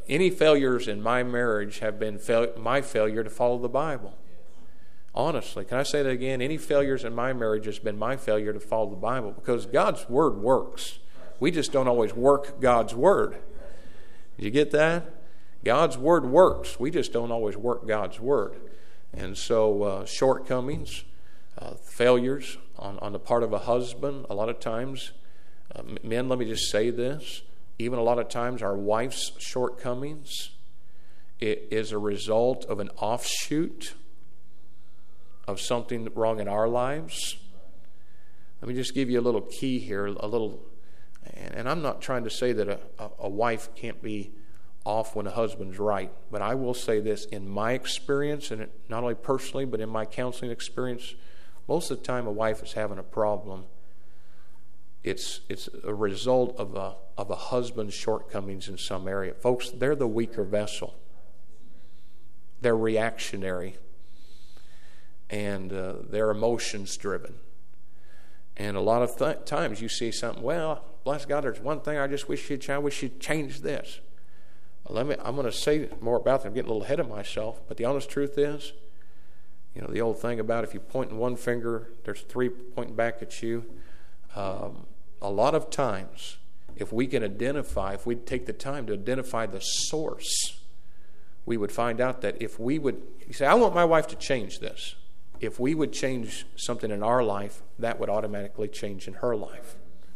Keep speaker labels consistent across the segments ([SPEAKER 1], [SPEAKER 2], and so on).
[SPEAKER 1] any failures in my marriage have been my failure to follow the Bible. Honestly, can I say that again? Any failures in my marriage has been my failure to follow the Bible, because God's Word works. We just don't always work God's Word. Did you get that? God's Word works. We just don't always work God's Word. And so shortcomings, failures on the part of a husband, a lot of times, men, let me just say this, even a lot of times our wife's shortcomings, it is a result of an offshoot of something wrong in our lives. Let me just give you a little key here, and I'm not trying to say that a wife can't be off when a husband's right, but I will say this, in my experience, and not only personally, but in my counseling experience, most of the time a wife is having a problem. It's a result of a husband's shortcomings in some area. Folks, they're the weaker vessel. They're reactionary. And they're emotions driven. And a lot of times you see something, well, bless God, there's one thing I just wish you'd change this. I'm going to say more about that. I'm getting a little ahead of myself. But the honest truth is, the old thing about if you point in one finger, there's three pointing back at you. A lot of times, if we take the time to identify the source, we would find out that if we would, you say, I want my wife to change this. If we would change something in our life, that would automatically change in her life.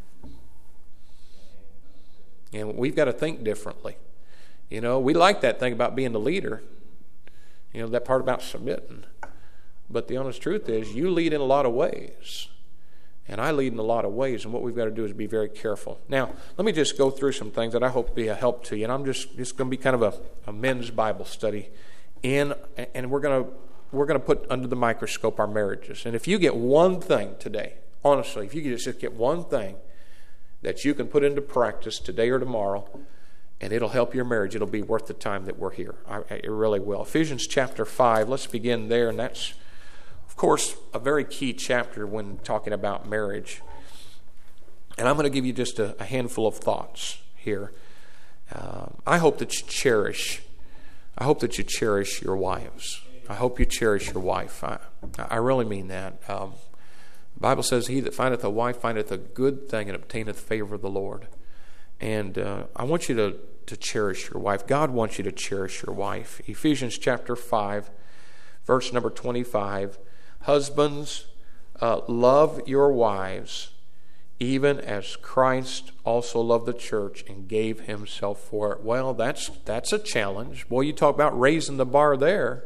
[SPEAKER 1] And we've got to think differently. We like that thing about being the leader, that part about submitting. But the honest truth is, you lead in a lot of ways. And I lead in a lot of ways. And what we've got to do is be very careful. Now, let me just go through some things that I hope will be a help to you. And I'm just going to be kind of a men's Bible study. And we're going to put under the microscope our marriages. And if you get one thing today, honestly, if you could just get one thing that you can put into practice today or tomorrow, and it'll help your marriage, it'll be worth the time that we're here. It really will. Ephesians chapter 5, let's begin there. And that's, of course, a very key chapter when talking about marriage. And I'm going to give you just a handful of thoughts here. I hope that you cherish your wives. I hope you cherish your wife. I really mean that. The Bible says, he that findeth a wife findeth a good thing and obtaineth favor of the Lord. And I want you to cherish your wife. God wants you to cherish your wife. Ephesians chapter 5, verse number 25. Husbands, love your wives, even as Christ also loved the church and gave himself for it. Well, that's a challenge. Boy, you talk about raising the bar there.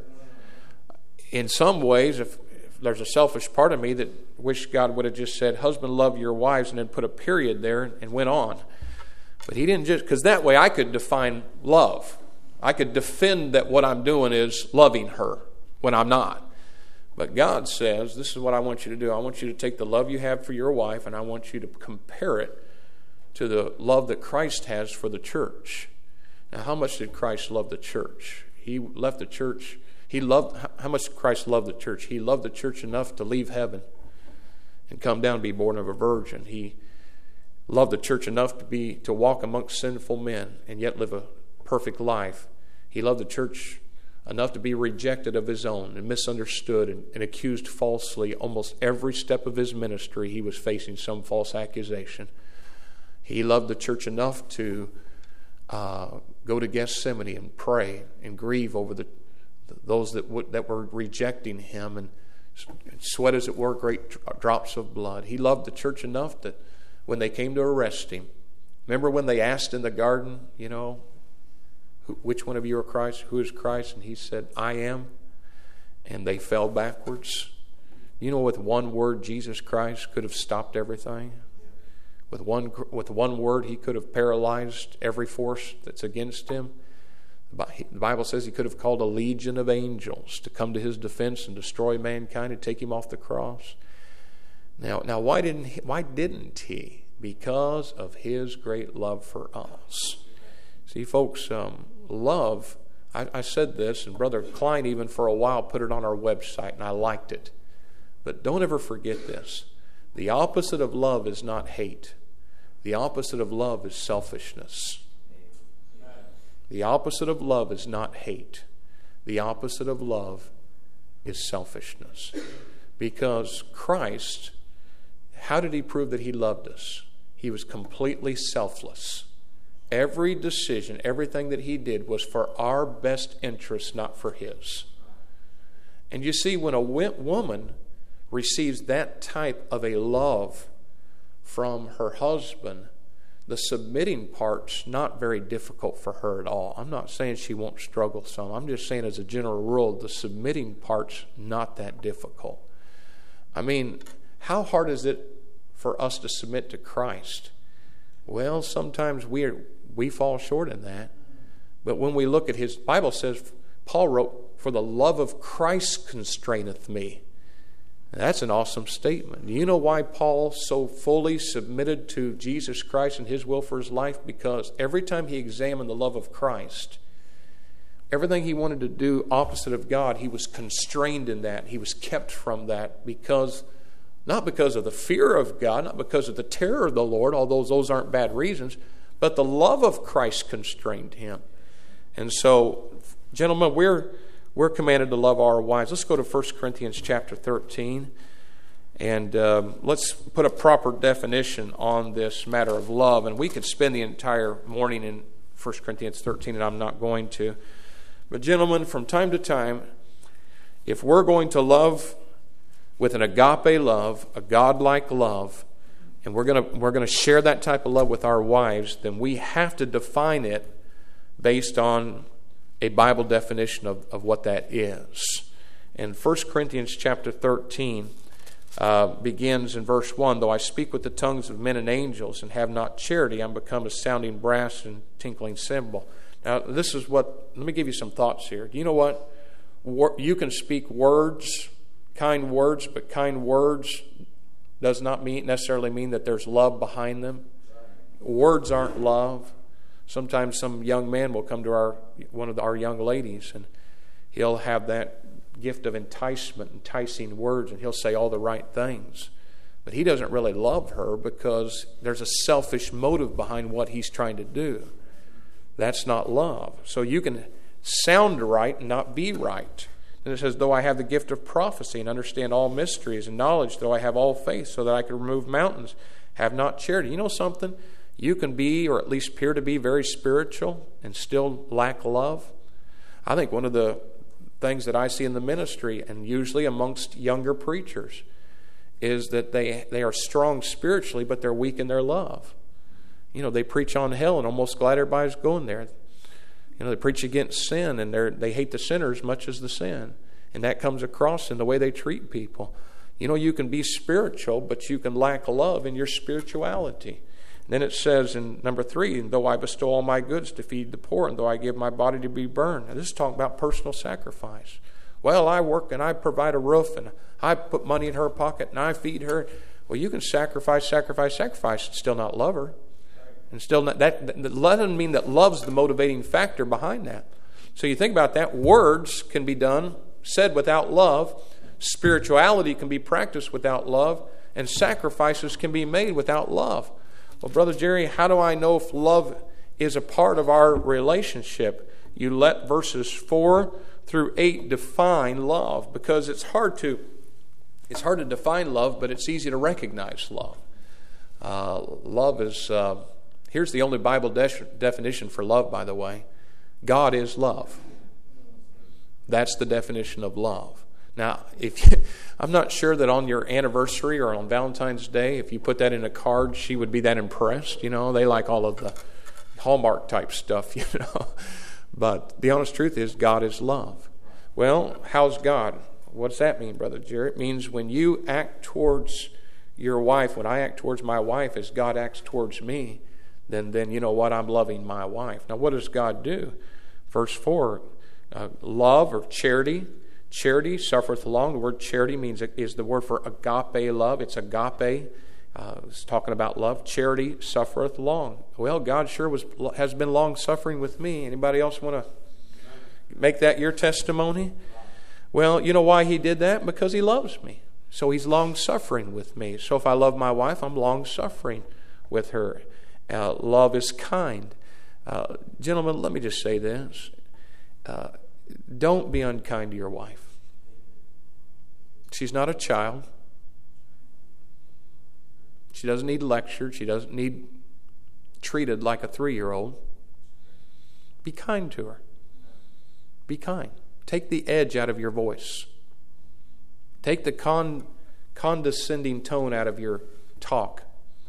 [SPEAKER 1] In some ways, if there's a selfish part of me that wish God would have just said, husband, love your wives, and then put a period there and went on. But he didn't just, because that way I could define love. I could defend that what I'm doing is loving her when I'm not. But God says, this is what I want you to do. I want you to take the love you have for your wife, and I want you to compare it to the love that Christ has for the church. Now, how much did Christ love the church? He left the church. How much did Christ love the church? He loved the church enough to leave heaven and come down and be born of a virgin. He loved the church enough to walk amongst sinful men and yet live a perfect life. He loved the church enough to be rejected of his own and misunderstood and accused falsely. Almost every step of his ministry, he was facing some false accusation. He loved the church enough to go to Gethsemane and pray and grieve over those that were rejecting him and sweat, as it were, great drops of blood. He loved the church enough that when they came to arrest him, remember when they asked in the garden, which one of you are Christ? Who is Christ? And he said, I am. And they fell backwards. With one word, Jesus Christ could have stopped everything. With one word, he could have paralyzed every force that's against him. The Bible says he could have called a legion of angels to come to his defense and destroy mankind and take him off the cross. Now, why didn't he? Because of his great love for us. See, folks, love, I said this, and Brother Klein even for a while put it on our website, and I liked it. But don't ever forget this. The opposite of love is not hate. The opposite of love is selfishness. The opposite of love is not hate. The opposite of love is selfishness. Because Christ, how did he prove that he loved us? He was completely selfless. Every decision, everything that he did was for our best interest, not for his. And you see, when a woman receives that type of a love from her husband, the submitting part's not very difficult for her at all. I'm not saying she won't struggle some. I'm just saying as a general rule, the submitting part's not that difficult. I mean, how hard is it for us to submit to Christ? Well, sometimes we fall short in that. But when we look at his, Bible says, Paul wrote, "For the love of Christ constraineth me." That's an awesome statement. Do you know why Paul so fully submitted to Jesus Christ and his will for his life? Because every time he examined the love of Christ, everything he wanted to do opposite of God, he was constrained in that. He was kept from that because, not because of the fear of God, not because of the terror of the Lord, although those aren't bad reasons, but the love of Christ constrained him. And so, gentlemen, we're commanded to love our wives. Let's go to 1 Corinthians chapter 13, and let's put a proper definition on this matter of love. And we could spend the entire morning in 1 Corinthians 13, and I'm not going to. But gentlemen, from time to time, if we're going to love with an agape love, a God-like love, and we're going to share that type of love with our wives, then we have to define it based on a Bible definition of what that is. And 1 Corinthians chapter 13 begins in verse 1, "Though I speak with the tongues of men and angels and have not charity, I'm become a sounding brass and tinkling cymbal." Now, this is what, let me give you some thoughts here. Do you know what? You can speak words, kind words, but kind words does not necessarily mean that there's love behind them. Words aren't love. Sometimes some young man will come to one of our young ladies, and he'll have that gift of enticement, enticing words, and he'll say all the right things. But he doesn't really love her because there's a selfish motive behind what he's trying to do. That's not love. So you can sound right and not be right. And it says, "Though I have the gift of prophecy and understand all mysteries and knowledge, though I have all faith so that I could remove mountains, have not charity." You know something? You can be, or at least appear to be, very spiritual and still lack love. I think one of the things that I see in the ministry, and usually amongst younger preachers, is that they are strong spiritually, but they're weak in their love. You know, they preach on hell and almost glad everybody's going there. You know, they preach against sin, and they hate the sinner as much as the sin. And that comes across in the way they treat people. You know, you can be spiritual, but you can lack love in your spirituality. Then it says in number 3, "And though I bestow all my goods to feed the poor, and though I give my body to be burned." Now, this is talking about personal sacrifice. Well, I work and I provide a roof, and I put money in her pocket, and I feed her. Well, you can sacrifice, and still not love her. And still not, that doesn't mean that love's the motivating factor behind that. So you think about that. Words can be said without love. Spirituality can be practiced without love. And sacrifices can be made without love. Well, Brother Jerry, how do I know if love is a part of our relationship? You let verses 4 through 8 define love, because it's hard to define love, but it's easy to recognize love. Love is, here's the only Bible definition for love, by the way. God is love. That's the definition of love. Now, I'm not sure that on your anniversary or on Valentine's Day, if you put that in a card, she would be that impressed. You know, they like all of the Hallmark type stuff, you know. But the honest truth is, God is love. Well, how's God? What's that mean, Brother Jerry? It means when you act towards your wife, when I act towards my wife as God acts towards me, then you know what? I'm loving my wife. Now, what does God do? Verse 4, love or charity. Charity suffereth long. The word charity is the word for agape love. It's agape. It's talking about love. Charity suffereth long. Well, God sure has been long suffering with me. Anybody else want to make that your testimony? Well, you know why He did that? Because He loves me. So He's long suffering with me. So if I love my wife, I'm long suffering with her. Love is kind. Gentlemen, let me just say this. Don't be unkind to your wife. She's not a child. She doesn't need lectured. She doesn't need treated like a 3-year-old. Be kind to her. Be kind. Take the edge out of your voice. Take the condescending tone out of your talk.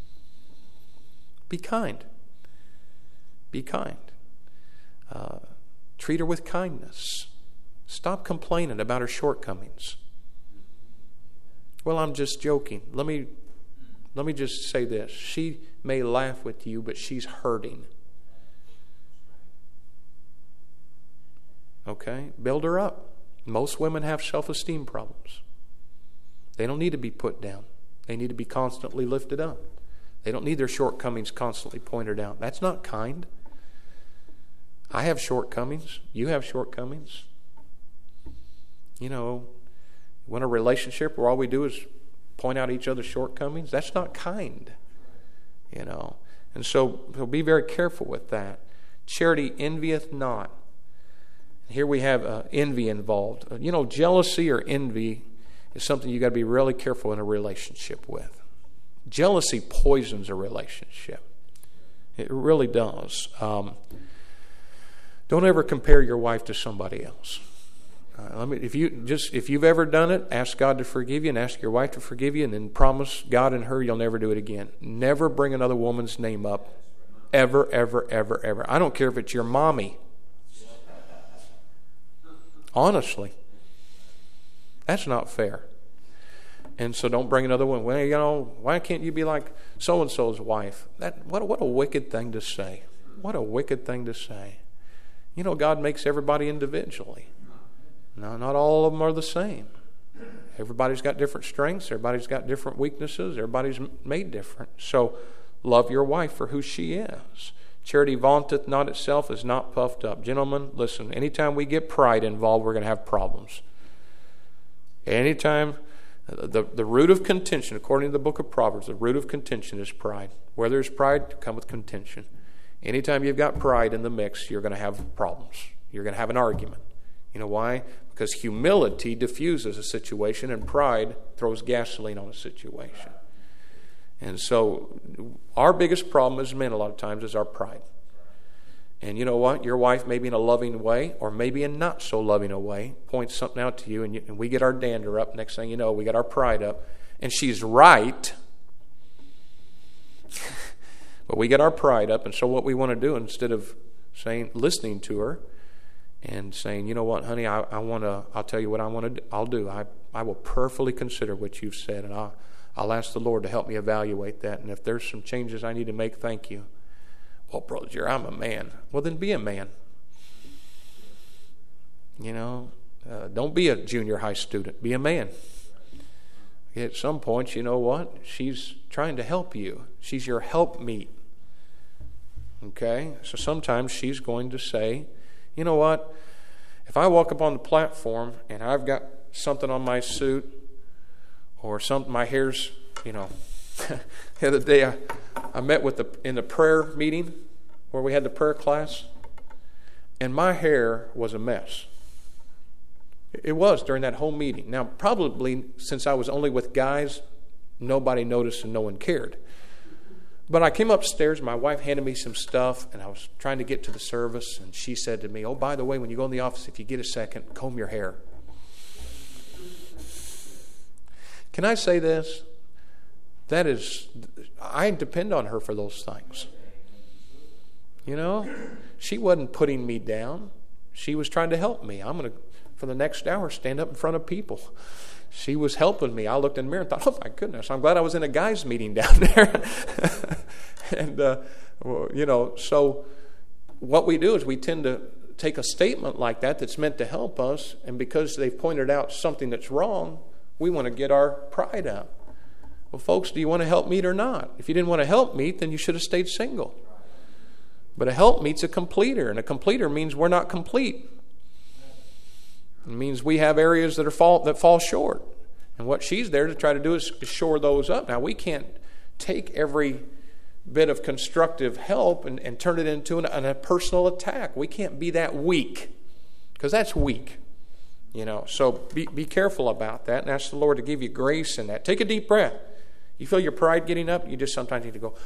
[SPEAKER 1] Be kind. Be kind. Treat her with kindness. Stop complaining about her shortcomings. Well, I'm just joking. Let me just say this. She may laugh with you, but she's hurting. Okay? Build her up. Most women have self-esteem problems. They don't need to be put down. They need to be constantly lifted up. They don't need their shortcomings constantly pointed out. That's not kind. I have shortcomings. You have shortcomings. You know, when a relationship where all we do is point out each other's shortcomings, that's not kind. You know. And so be very careful with that. Charity envieth not. Here we have envy involved. You know, jealousy or envy is something you got to be really careful in a relationship with. Jealousy poisons a relationship. It really does. Don't ever compare your wife to somebody else. If you've ever done it, ask God to forgive you and ask your wife to forgive you, and then promise God and her you'll never do it again. Never bring another woman's name up, ever, ever, ever, ever. I don't care if it's your mommy. Honestly, that's not fair. And so don't bring another one. Well, you know, why can't you be like so-and-so's wife? What a wicked thing to say. What a wicked thing to say. You know, God makes everybody individually. No, not all of them are the same. Everybody's got different strengths. Everybody's got different weaknesses. Everybody's made different. So love your wife for who she is. Charity vaunteth not itself, is not puffed up. Gentlemen, listen, anytime we get pride involved, we're going to have problems. Anytime, the root of contention, according to the book of Proverbs, the root of contention is pride. Where there's pride, come with contention. Anytime you've got pride in the mix, you're going to have problems. You're going to have an argument. You know why? Because humility diffuses a situation and pride throws gasoline on a situation. And so our biggest problem as men a lot of times is our pride. And you know what? Your wife, maybe in a loving way or maybe in not so loving a way, points something out to you and we get our dander up. Next thing you know, we got our pride up. And she's right. But we get our pride up. And so what we want to do, instead of listening to her and saying, you know what, honey, I'll tell you what I'll do. I will prayerfully consider what you've said, and I'll ask the Lord to help me evaluate that. And if there's some changes I need to make, thank you. Well, Brother Jerry, I'm a man. Well, then be a man. You know, don't be a junior high student. Be a man. At some point, you know what? She's trying to help you. She's your helpmeet. Okay? So sometimes she's going to say, you know what? If I walk up on the platform and I've got something on my suit or something, my hair's, you know, the other day I met in the prayer meeting where we had the prayer class, and my hair was a mess. It was during that whole meeting. Now, probably since I was only with guys, nobody noticed and no one cared. But I came upstairs, my wife handed me some stuff, and I was trying to get to the service, and she said to me, oh, by the way, when you go in the office, if you get a second, comb your hair. Can I say this? I depend on her for those things. You know, she wasn't putting me down. She was trying to help me. I'm going to, for the next hour, stand up in front of people. She was helping me. I looked in the mirror and thought, oh my goodness, I'm glad I was in a guys' meeting down there. And, you know, so what we do is we tend to take a statement like that that's meant to help us, and because they've pointed out something that's wrong, we want to get our pride up. Well, folks, do you want to help meet or not? If you didn't want to help meet, then you should have stayed single. But a helpmeet's a completer, and a completer means we're not complete. It means we have areas that fall short. And what she's there to try to do is shore those up. Now, we can't take every bit of constructive help and turn it into a personal attack. We can't be that weak, because that's weak. So be careful about that and ask the Lord to give you grace in that. Take a deep breath. You feel your pride getting up, you just sometimes need to go,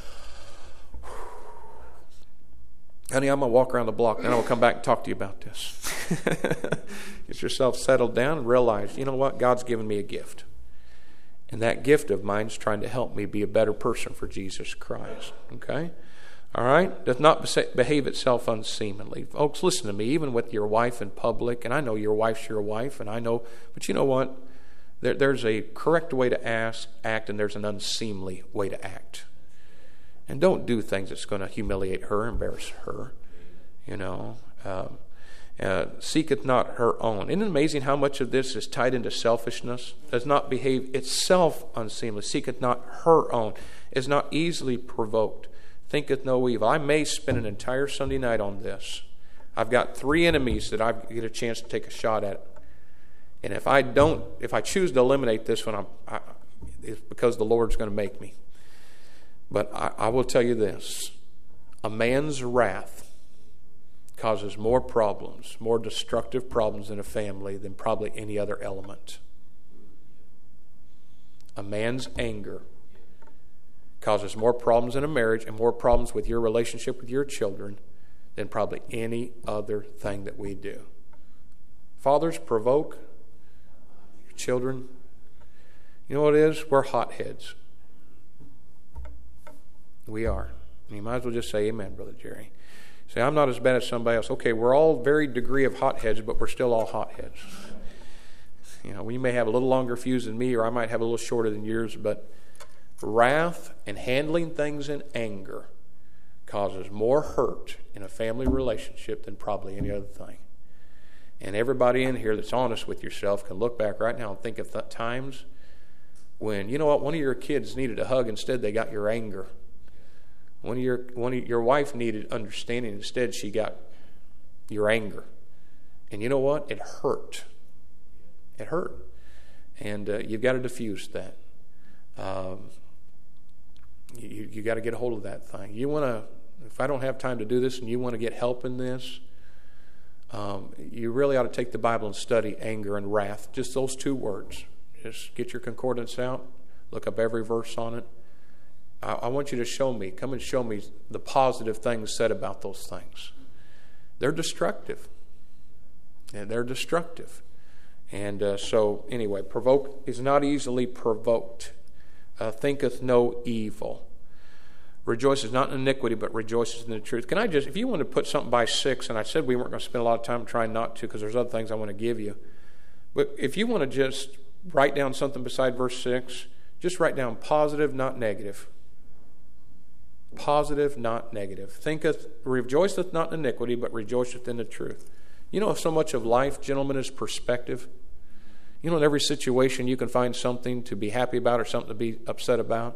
[SPEAKER 1] honey, I'm going to walk around the block, then I'll come back and talk to you about this. Get yourself settled down and realize, you know what? God's given me a gift. And that gift of mine is trying to help me be a better person for Jesus Christ. Okay? All right? Does not behave itself unseemly. Folks, listen to me. Even with your wife in public, and I know your wife's your wife, and I know, but you know what? There's a correct way to act, and there's an unseemly way to act. And don't do things that's going to humiliate her, embarrass her. Seeketh not her own. Isn't it amazing how much of this is tied into selfishness? Does not behave itself unseemly. Seeketh not her own. Is not easily provoked. Thinketh no evil. I may spend an entire Sunday night on this. I've got 3 enemies that I get a chance to take a shot at. And if I choose to eliminate this one, it's because the Lord's going to make me. But I will tell you this. A man's wrath causes more problems, more destructive problems in a family than probably any other element. A man's anger causes more problems in a marriage and more problems with your relationship with your children than probably any other thing that we do. Fathers, provoke your children. You know what it is? We're hotheads. We are. And you might as well just say amen, Brother Jerry. Say, I'm not as bad as somebody else. Okay, we're all very degree of hotheads, but we're still all hotheads. We may have a little longer fuse than me, or I might have a little shorter than yours, but wrath and handling things in anger causes more hurt in a family relationship than probably any other thing. And everybody in here that's honest with yourself can look back right now and think of times when, you know what, one of your kids needed a hug, instead they got your anger. One of your wife needed understanding, instead she got your anger. And you know what? It hurt. It hurt. And you've got to diffuse that. You got to get a hold of that thing. If I don't have time to do this and you want to get help in this, you really ought to take the Bible and study anger and wrath. Just those 2 words. Just get your concordance out. Look up every verse on it. I want you to come and show me the positive things said about those things. They're destructive. And they're destructive. And so, anyway, provoke is not easily provoked. Thinketh no evil. Rejoices not in iniquity, but rejoices in the truth. Can I just, if you want to put something by 6, and I said we weren't going to spend a lot of time trying not to because there's other things I want to give you. But if you want to just write down something beside verse 6, just write down positive, not negative. Positive, not negative. Rejoiceth not in iniquity, but rejoiceth in the truth. So much of life, gentlemen, is perspective. In every situation you can find something to be happy about or something to be upset about.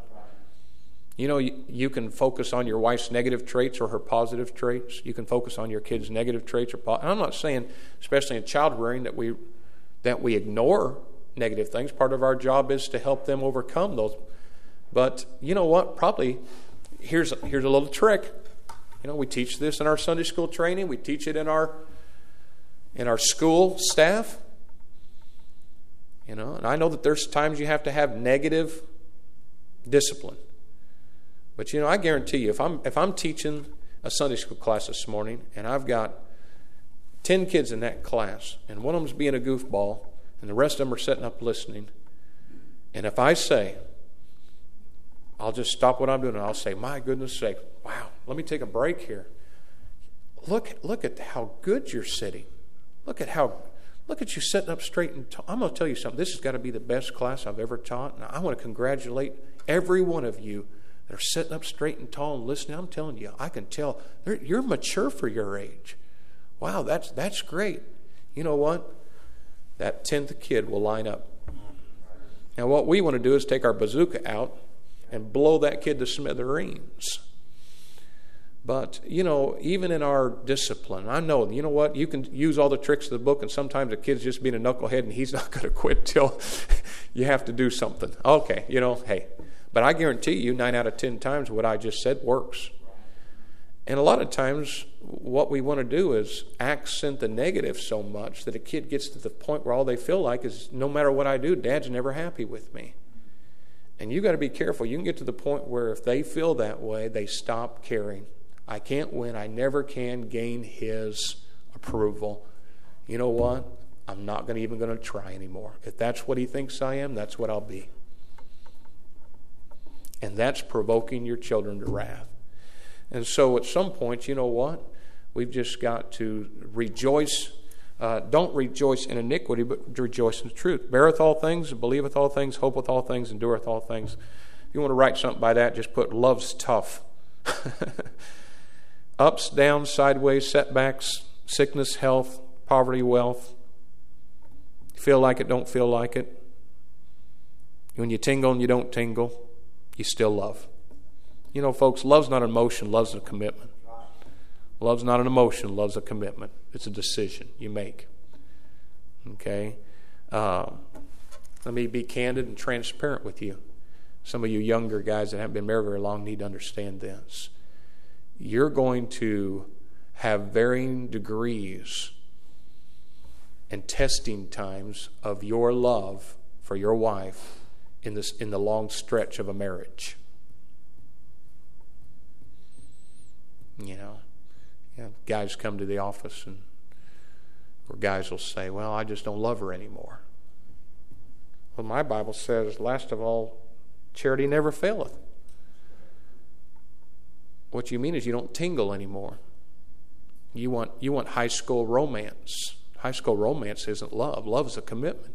[SPEAKER 1] You can focus on your wife's negative traits or her positive traits. You can focus on your kids' negative traits. And I'm not saying, especially in child rearing, that we ignore negative things. Part of our job is to help them overcome those. But you know what? Probably here's a little trick. We teach this in our Sunday school training. We teach it in our school staff. And I know that there's times you have to have negative discipline. But I guarantee you, if I'm teaching a Sunday school class this morning and I've got 10 kids in that class and one of them's being a goofball and the rest of them are sitting up listening, and if I say, I'll just stop what I'm doing and I'll say, my goodness sake, wow, let me take a break here. Look at how good you're sitting. Look at you sitting up straight and tall. I'm going to tell you something. This has got to be the best class I've ever taught. And I want to congratulate every one of you that are sitting up straight and tall and listening. I'm telling you, I can tell you're mature for your age. Wow, that's great. You know what? That 10th kid will line up. Now, what we want to do is take our bazooka out and blow that kid to smithereens. But, even in our discipline, I know, you know what? You can use all the tricks of the book, and sometimes a kid's just being a knucklehead, and he's not going to quit till you have to do something. Okay, hey. But I guarantee you 9 out of 10 times what I just said works. And a lot of times what we want to do is accent the negative so much that a kid gets to the point where all they feel like is, no matter what I do, Dad's never happy with me. And you got to be careful. You can get to the point where if they feel that way, they stop caring. I can't win. I never can gain his approval. You know what? I'm not even going to try anymore. If that's what he thinks I am, that's what I'll be. And that's provoking your children to wrath. And so at some point, you know what? We've just got to rejoice. Don't rejoice in iniquity, but rejoice in the truth. Beareth all things, believeth all things, hopeth all things, endureth all things. If you want to write something by that, just put love's tough. Ups, downs, sideways, setbacks, sickness, health, poverty, wealth. You feel like it, don't feel like it. When you tingle and you don't tingle, you still love. You know, folks, love's not an emotion, love's a commitment. Love's not an emotion, love's a commitment. It's a decision you make. Okay? Let me be candid and transparent with you. Some of you younger guys that haven't been married very long need to understand this. You're going to have varying degrees and testing times of your love for your wife in the long stretch of a marriage. You know, guys come to the office where guys will say, well, I just don't love her anymore. Well, my Bible says, last of all, charity never faileth. What you mean is you don't tingle anymore. You want high school romance. High school romance isn't love. Love is a commitment.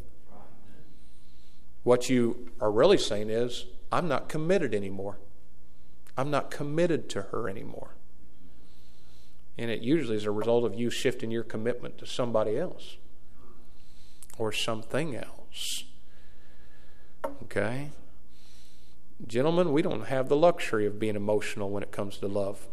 [SPEAKER 1] What you are really saying is, I'm not committed anymore. I'm not committed to her anymore. And it usually is a result of you shifting your commitment to somebody else or something else. Okay? Gentlemen, we don't have the luxury of being emotional when it comes to love.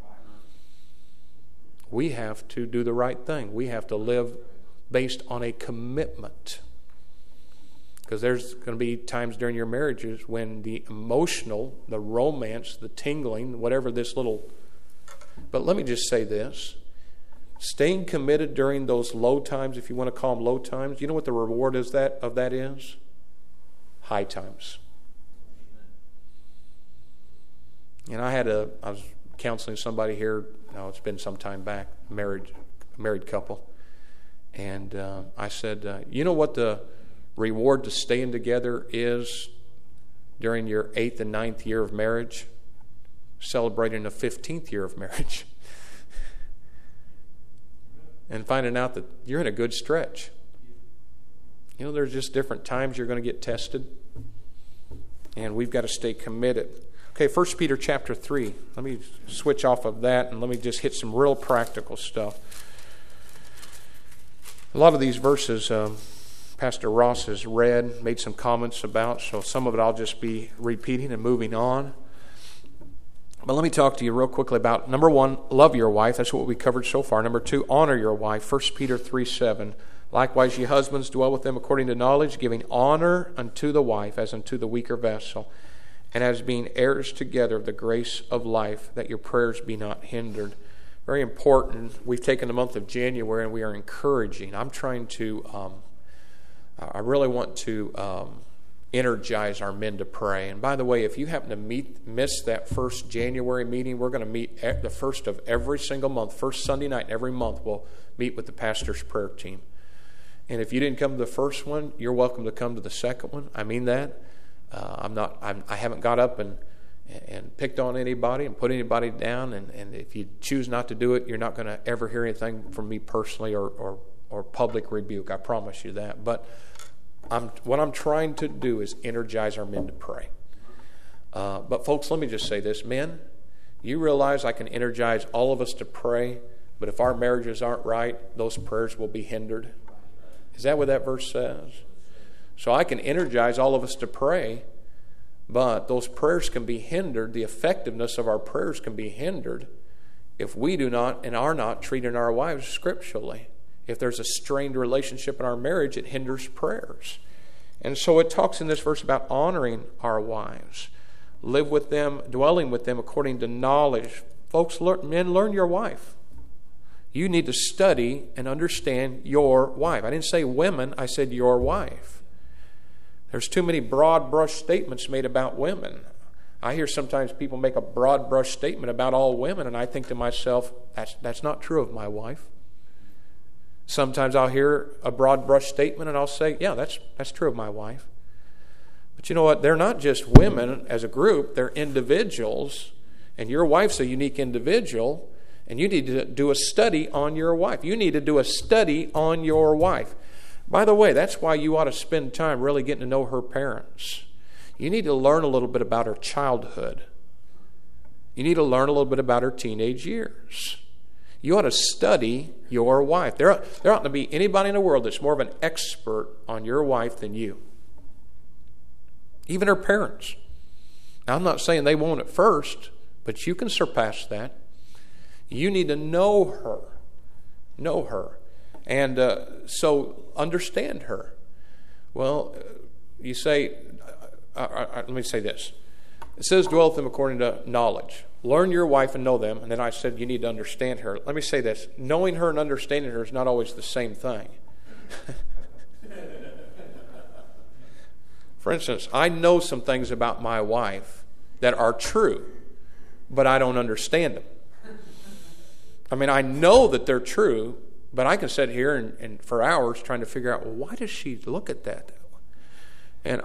[SPEAKER 1] We have to do the right thing. We have to live based on a commitment. Because there's going to be times during your marriages when the emotional, the romance, the tingling, whatever this little... But let me just say this. Staying committed during those low times, if you want to call them low times, you know what the reward of that is? High times. And I was counseling somebody here, it's been some time back, a married couple. And I said, you know what the reward to staying together is during your 8th and 9th year of marriage? Celebrating the 15th year of marriage. And finding out that you're in a good stretch. You know, there's just different times you're going to get tested. And we've got to stay committed. Okay, 1 Peter chapter 3. Let me switch off of that and let me just hit some real practical stuff. A lot of these verses Pastor Ross has read, made some comments about, so some of it I'll just be repeating and moving on. But let me talk to you real quickly about, number 1, love your wife. That's what we covered so far. Number 2, honor your wife. 1 Peter 3:7. Likewise, ye husbands, dwell with them according to knowledge, giving honor unto the wife as unto the weaker vessel, and as being heirs together of the grace of life, that your prayers be not hindered. Very important. We've taken the month of January and we are encouraging. I'm trying to, I really want to energize our men to pray. And by the way, if you happen to miss that first January meeting, we're going to meet at the first of every single month. First Sunday night every month, we'll meet with the pastor's prayer team. And if you didn't come to the first one, you're welcome to come to the second one. I mean that. I haven't got up and picked on anybody and put anybody down. And if you choose not to do it, you're not going to ever hear anything from me personally or public rebuke. I promise you that. But what I'm trying to do is energize our men to pray. But folks, let me just say this. Men, you realize I can energize all of us to pray, but if our marriages aren't right, those prayers will be hindered. Is that what that verse says? So I can energize all of us to pray, but those prayers can be hindered. The effectiveness of our prayers can be hindered if we do not and are not treating our wives scripturally. If there's a strained relationship in our marriage, it hinders prayers. And so it talks in this verse about honoring our wives. live with them, dwelling with them according to knowledge. Folks, men, learn your wife. You need to study and understand your wife. I didn't say women, I said your wife. There's too many broad brush statements made about women. I hear sometimes people make a broad brush statement about all women, and I think to myself, that's not true of my wife. Sometimes I'll hear a broad brush statement and I'll say, yeah, that's true of my wife. But you know what? They're not just women as a group, they're individuals, and your wife's a unique individual, and you need to do a study on your wife. You need to do a study on your wife. By the way, that's why you ought to spend time really getting to know her parents. You need to learn a little bit about her childhood. You need to learn a little bit about her teenage years. You ought to study your wife. There ought to be anybody in the world that's more of an expert on your wife than you. Even her parents. Now, I'm not saying they won't at first, but you can surpass that. You need to know her. Know her. And so understand her. Well, you say, let me say this. It says, dwell with them according to knowledge. Learn your wife and know them. And then I said, you need to understand her. Let me say this. Knowing her and understanding her is not always the same thing. For instance, I know some things about my wife that are true, but I don't understand them. I mean, I know that they're true, but I can sit here and for hours trying to figure out, well, why does she look at that? And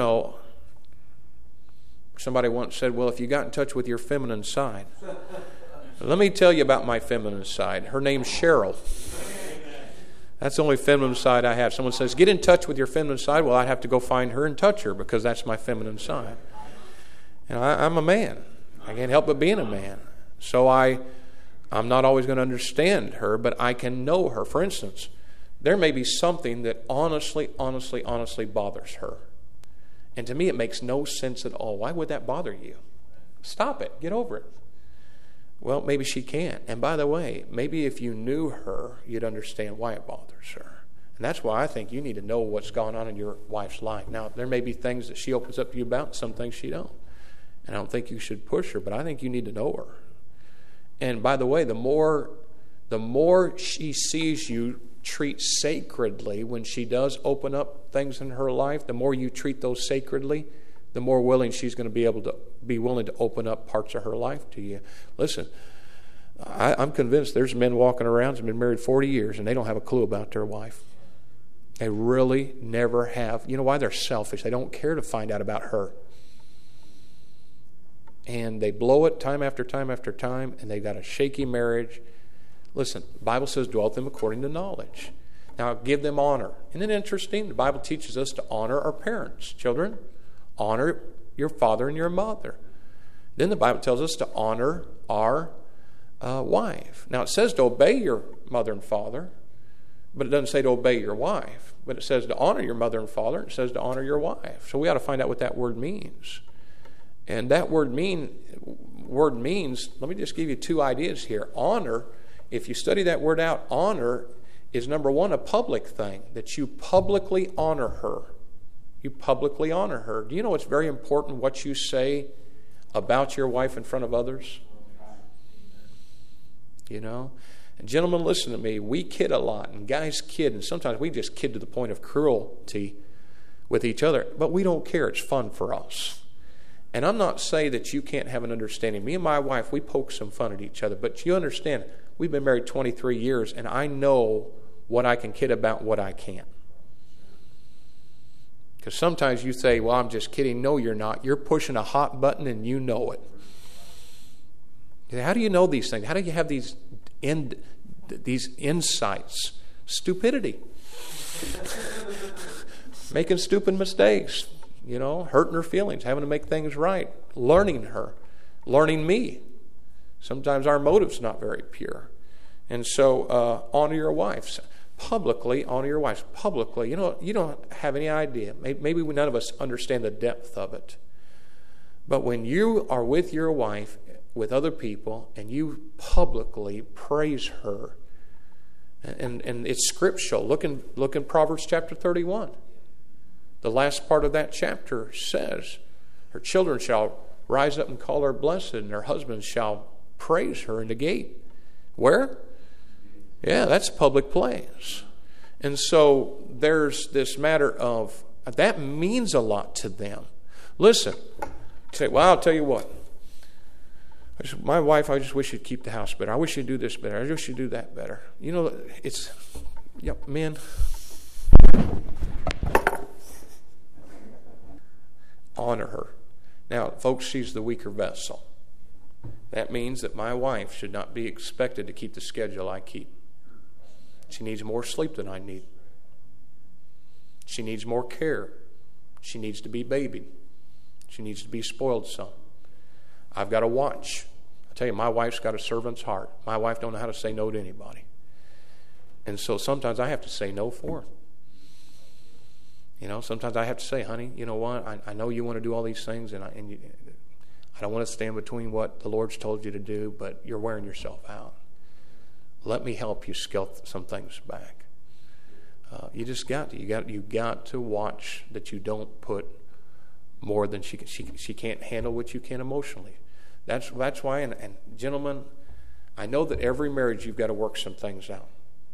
[SPEAKER 1] somebody once said, well, if you got in touch with your feminine side. Let me tell you about my feminine side. Her name's Cheryl. That's the only feminine side I have. Someone says, get in touch with your feminine side. Well, I'd have to go find her and touch her because that's my feminine side. And I'm a man. I can't help but being a man. So I'm not always going to understand her, but I can know her. For instance, there may be something that honestly bothers her. And to me, it makes no sense at all. Why would that bother you? Stop it. Get over it. Well, maybe she can't. And by the way, maybe if you knew her, you'd understand why it bothers her. And that's why I think you need to know what's going on in your wife's life. Now, there may be things that she opens up to you about, and some things she don't. And I don't think you should push her, but I think you need to know her. And by the way, the more she sees you treat sacredly when she does open up things in her life, the more you treat those sacredly, the more willing she's going to be willing to open up parts of her life to you. Listen, I'm convinced there's men walking around who've been married 40 years and they don't have a clue about their wife. They really never have. You know why? They're selfish. They don't care to find out about her. And they blow it time after time after time, and they've got a shaky marriage. Listen, the Bible says, dwell with them according to knowledge. Now, give them honor. Isn't it interesting? The Bible teaches us to honor our parents. Children, honor your father and your mother. Then the Bible tells us to honor our wife. Now, it says to obey your mother and father, but it doesn't say to obey your wife. But it says to honor your mother and father, and it says to honor your wife. So we ought to find out what that word means. And that word means, let me just give you two ideas here. Honor, if you study that word out, honor is, number one, a public thing, that you publicly honor her. You publicly honor her. Do you know it's very important what you say about your wife in front of others? You know? And gentlemen, listen to me. We kid a lot, and guys kid, and sometimes we just kid to the point of cruelty with each other. But we don't care. It's fun for us. And I'm not saying that you can't have an understanding. Me and my wife, we poke some fun at each other. But you understand, we've been married 23 years, and I know what I can kid about and what I can't. Because sometimes you say, well, I'm just kidding. No, you're not. You're pushing a hot button, and you know it. How do you know these things? How do you have these insights? Stupidity. Making stupid mistakes. You know, hurting her feelings, having to make things right, learning her, learning me. Sometimes our motive's not very pure. And so honor your wives. Publicly, honor your wives. Publicly, you know, you don't have any idea. Maybe none of us understand the depth of it. But when you are with your wife, with other people, and you publicly praise her, and it's scriptural. Look in Proverbs chapter 31. The last part of that chapter says, her children shall rise up and call her blessed, and her husband shall praise her in the gate. Where? Yeah, that's a public place. And so there's this matter of, that means a lot to them. Listen, I'll tell you what. My wife, I just wish you'd keep the house better. I wish you'd do this better. I wish you'd do that better. You know, it's, men. Honor her. Now, folks, she's the weaker vessel. That means that my wife should not be expected to keep the schedule I keep. She needs more sleep than I need. She needs more care. She needs to be babied. She needs to be spoiled some. I've got to watch. I tell you, my wife's got a servant's heart. My wife don't know how to say no to anybody. And so sometimes I have to say no for her. You know, sometimes I have to say, honey, you know what? I know you want to do all these things, and I don't want to stand between what the Lord's told you to do, but you're wearing yourself out. Let me help you scale some things back. You just got to watch that you don't put more than she can't handle what you can emotionally. That's why, and gentlemen, I know that every marriage you've got to work some things out.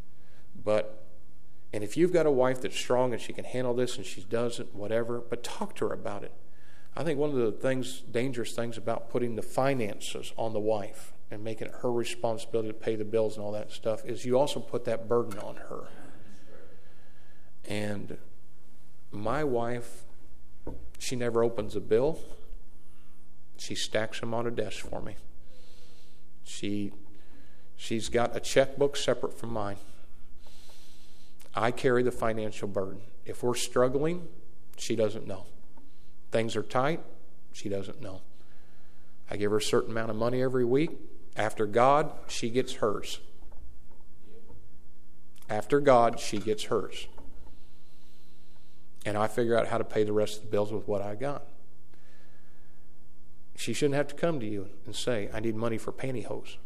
[SPEAKER 1] And if you've got a wife that's strong and she can handle this and she doesn't, whatever, but talk to her about it. I think one of the dangerous things about putting the finances on the wife and making it her responsibility to pay the bills and all that stuff is you also put that burden on her. And my wife, she never opens a bill. She stacks them on a desk for me. She's got a checkbook separate from mine. I carry the financial burden. If we're struggling, she doesn't know. Things are tight, she doesn't know. I give her a certain amount of money every week. After God, she gets hers. After God, she gets hers. And I figure out how to pay the rest of the bills with what I got. She shouldn't have to come to you and say, I need money for pantyhose.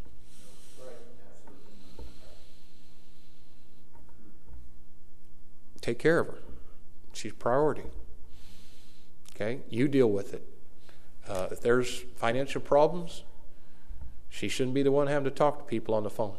[SPEAKER 1] Take care of her. She's a priority. Okay? You deal with it. If there's financial problems, she shouldn't be the one having to talk to people on the phone.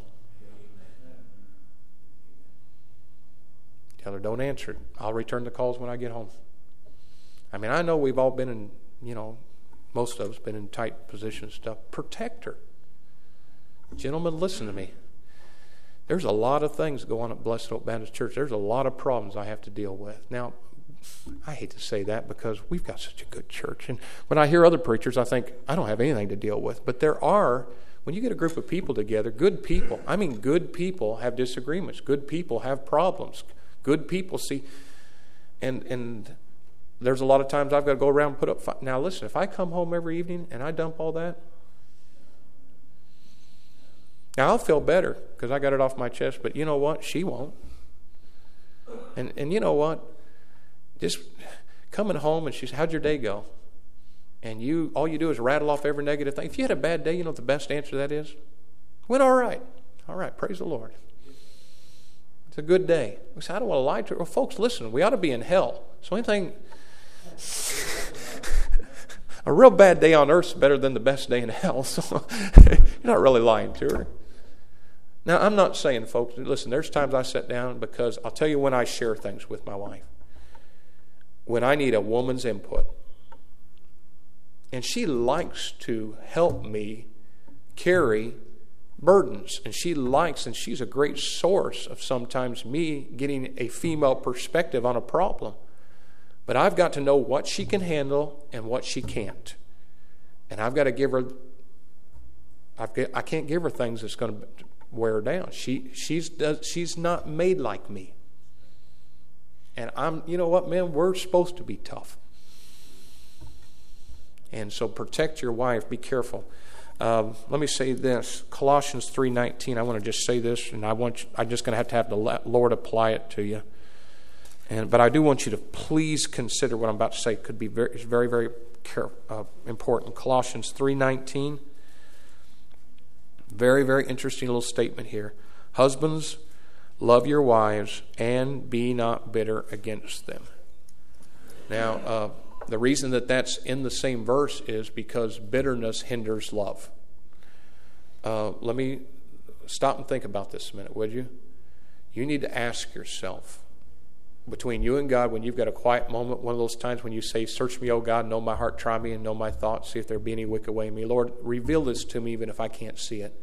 [SPEAKER 1] Tell her, don't answer it. I'll return the calls when I get home. I mean, I know we've all been in, most of us been in tight positions and stuff. Protect her. Gentlemen, listen to me. There's a lot of things go on at Blessed Hope Baptist Church. There's a lot of problems I have to deal with. Now, I hate to say that because we've got such a good church. And when I hear other preachers, I think, I don't have anything to deal with. But there are, when you get a group of people together, good people have disagreements. Good people have problems. Good people see. And there's a lot of times I've got to go around and put up. Now, listen, if I come home every evening and I dump all that, now I'll feel better because I got it off my chest. But you know what? She won't. And you know what? Just coming home and she's, how'd your day go? And all you do is rattle off every negative thing. If you had a bad day, you know what the best answer to that is? Went all right. All right, praise the Lord. It's a good day. We say, I don't want to lie to her. Well, folks, listen, we ought to be in hell. So anything, a real bad day on earth is better than the best day in hell. So you're not really lying to her. Now, I'm not saying, folks, listen, there's times I sit down because I'll tell you when I share things with my wife. When I need a woman's input. And she likes to help me carry burdens. And she's a great source of sometimes me getting a female perspective on a problem. But I've got to know what she can handle and what she can't. And I've got to give her, I can't give her things that's going to wear her down. She's not made like me. And you know what, man, we're supposed to be tough. And so protect your wife, be careful. Let me say this, Colossians 3:19, I want to just say this, and I'm just going to have the Lord apply it to you. But I do want you to please consider what I'm about to say. It could be very, very, very important. Colossians 3:19, very, very interesting little statement here. Husbands, love your wives and be not bitter against them. Now, The reason that that's in the same verse is because bitterness hinders love. Let me stop and think about this a minute, would you? You need to ask yourself, between you and God, when you've got a quiet moment, one of those times when you say, search me, O God, know my heart, try me, and know my thoughts, see if there be any wicked way in me. Lord, reveal this to me even if I can't see it.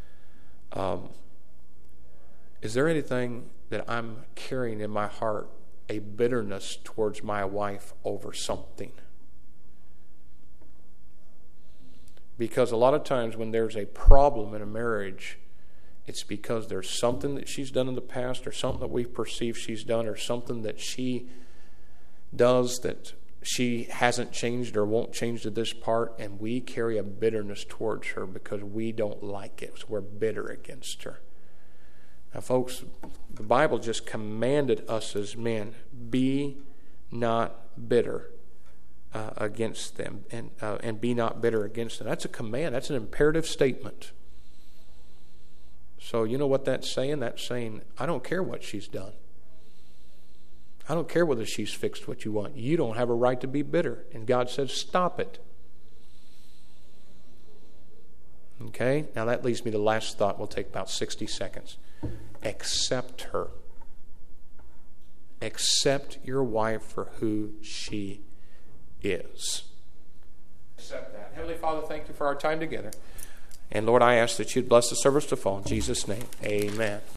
[SPEAKER 1] Is there anything that I'm carrying in my heart, a bitterness towards my wife over something? Because a lot of times when there's a problem in a marriage, it's because there's something that she's done in the past, or something that we perceive she's done, or something that she does that she hasn't changed or won't change to this part, and we carry a bitterness towards her because we don't like it. So we're bitter against her. Now, folks, the Bible just commanded us as men, be not bitter against them, and be not bitter against them. That's a command. That's an imperative statement. So you know what that's saying? That's saying, I don't care what she's done. I don't care whether she's fixed what you want. You don't have a right to be bitter. And God says, stop it. Okay? Now that leads me to the last thought. We'll take about 60 seconds. Accept her. Accept your wife for who she is. Accept that. Heavenly Father, thank you for our time together. And Lord, I ask that you'd bless the service to fall. In Jesus' name, amen.